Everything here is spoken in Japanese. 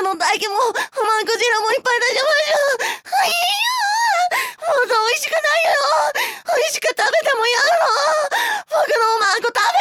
の大根も、マクジラもいっぱい出しましょう。いいよ。もっと美味しくないよ。美味しく食べてもやろう。僕のマク食べ